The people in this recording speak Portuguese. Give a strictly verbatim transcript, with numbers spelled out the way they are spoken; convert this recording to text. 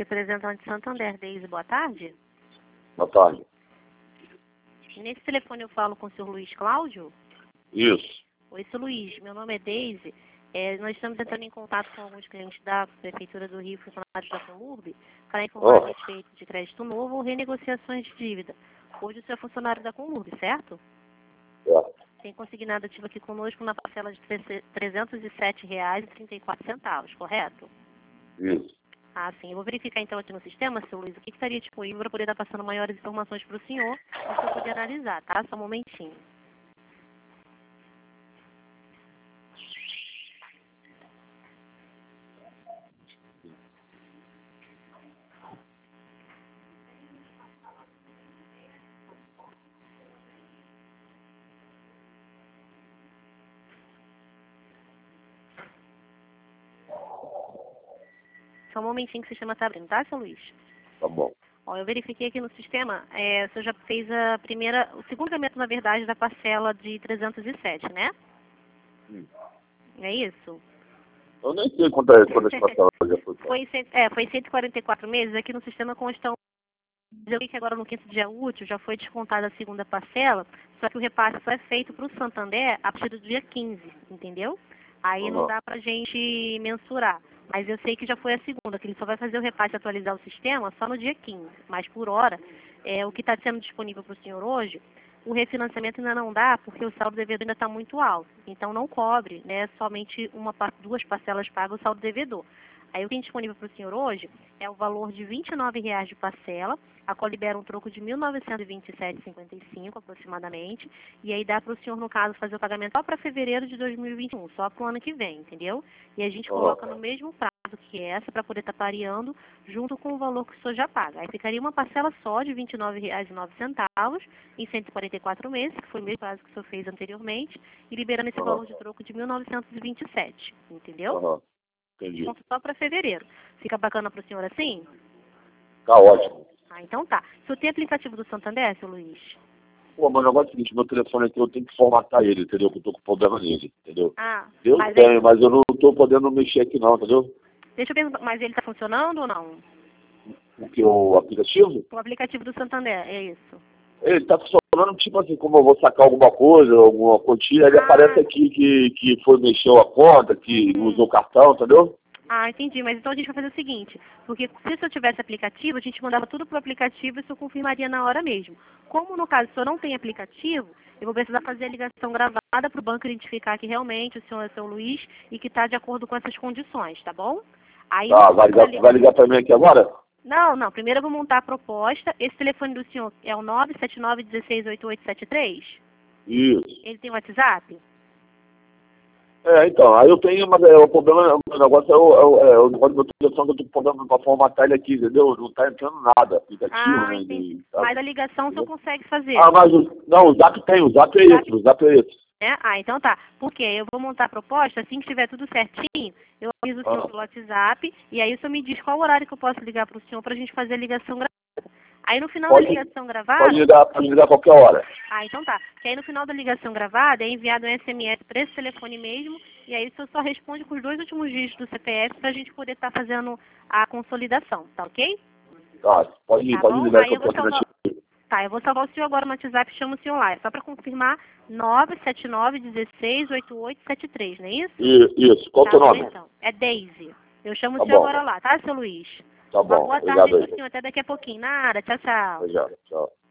representante Santander, Deise, boa tarde. Boa tarde. Nesse telefone eu falo com o senhor Luiz Cláudio? Isso. Oi, seu Luiz, meu nome é Deise. É, nós estamos entrando em contato com alguns clientes da Prefeitura do Rio, funcionários da Comurb, para informar Oh. a respeito de crédito novo ou renegociações de dívida. Hoje o senhor é funcionário da Comurb, certo? Certo. Tem consignado ativo aqui conosco na parcela de trezentos e sete reais e trinta e quatro centavos, correto? Isso. Ah, sim. Eu vou verificar então aqui no sistema, seu Luiz, o que, que estaria disponível para poder estar passando maiores informações para o senhor, para o senhor poder analisar, tá? Só um momentinho. Só um momentinho que o sistema está abrindo, tá, seu Luiz? Tá bom. Ó, eu verifiquei aqui no sistema, é, o senhor já fez a primeira, o segundo pagamento, na verdade, da parcela de trezentos e sete, né? Hum. É isso? Eu nem sei quanto é quando esse papel já foi pago. Foi, cem- é, foi cento e quarenta e quatro meses, aqui no sistema constam. Eu vi que agora no quinto dia útil já foi descontada a segunda parcela, só que o repasse só é feito para o Santander a partir do dia quinze, entendeu? Aí não Uhum. dá para a gente mensurar. Mas eu sei que já foi a segunda, que ele só vai fazer o repasse e atualizar o sistema só no dia quinze. Mas por hora, é, o que está sendo disponível para o senhor hoje, o refinanciamento ainda não dá, porque o saldo devedor ainda está muito alto. Então não cobre, né, somente uma, par- duas parcelas pagas o saldo devedor. Aí o que tem disponível para o senhor hoje é o valor de vinte e nove reais de parcela, a qual libera um troco de mil novecentos e vinte e sete reais e cinquenta e cinco centavos aproximadamente, e aí dá para o senhor, no caso, fazer o pagamento só para fevereiro de dois mil e vinte e um, só para o ano que vem, entendeu? E a gente Uhum. coloca no mesmo prazo que essa, para poder estar pareando, junto com o valor que o senhor já paga. Aí ficaria uma parcela só de vinte e nove reais e nove centavos em cento e quarenta e quatro meses, que foi o mesmo prazo que o senhor fez anteriormente, e liberando esse Uhum. valor de troco de mil novecentos e vinte e sete, entendeu? Uhum. Entendi. Ponto só para fevereiro. Fica bacana para o senhor assim? Tá ótimo. Ah, então tá. O senhor tem aplicativo do Santander, seu Luiz? Pô, mas o negócio é o seguinte, meu telefone aqui eu tenho que formatar ele, entendeu? Que eu tô com problema nele, entendeu? Ah, Eu mas tenho, aí, mas eu não tô podendo mexer aqui não, entendeu? deixa eu perguntar, mas ele está funcionando ou não? Porque o aplicativo, O aplicativo do Santander, é isso? ele tá funcionando tipo assim, como eu vou sacar alguma coisa, alguma quantia, ele Ah. aparece aqui que, que foi mexeu a conta, que Uhum. usou o cartão, entendeu? Ah, entendi. Mas então a gente vai fazer o seguinte, porque se o senhor tivesse aplicativo, a gente mandava tudo pro aplicativo e o senhor confirmaria na hora mesmo. Como no caso o senhor não tem aplicativo, eu vou precisar fazer a ligação gravada para o banco identificar que realmente o senhor é o seu Luiz e que está de acordo com essas condições, tá bom? Aí Tá, no vai final da ligar, ligação... vai ligar pra mim aqui agora? Não, não. Primeiro eu vou montar a proposta. Esse telefone do senhor é o nove sete nove um seis oito oito sete três? Isso. Ele tem WhatsApp? É, então, aí eu tenho, mas é, o problema, o negócio é o, é o, é o negócio do meu telefone que eu tô com problema pra formatar ele aqui, entendeu? Não tá entrando nada, aplicativo, Ah, né? entendi. De, tá, Mas a ligação o senhor entendeu? consegue fazer. Ah, mas o, não, o Zap tem, o Zap é esse, o Zap é esse. Né? Ah, então tá. Porque eu vou montar a proposta, assim que estiver tudo certinho, eu aviso o senhor Ah, pelo WhatsApp, e aí o senhor me diz qual horário que eu posso ligar para o senhor para a gente fazer a ligação gravada. Aí no final pode, da ligação gravada... pode ligar, pode ligar a qualquer hora. Ah, então tá. Que aí no final da ligação gravada é enviado um S M S para esse telefone mesmo, e aí o senhor só responde com os dois últimos dígitos do C P F para a gente poder estar fazendo a consolidação, tá ok? Tá, pode, Tá pode bom? ligar Aí que eu eu tô vou aqui na salvar... Tá, eu vou salvar o senhor agora no WhatsApp e chamo o senhor lá. É só para confirmar nove sete nove um seis oito oito sete três, não é isso? Isso, qual o Tá teu bom, nome? então. É Deise. Eu chamo Tá o senhor bom, agora lá, tá, seu Luiz? tá Uma bom, boa tarde obrigado aí aí. pro senhor. Até daqui a pouquinho. Nada. Tchau, tchau. Obrigado, tchau.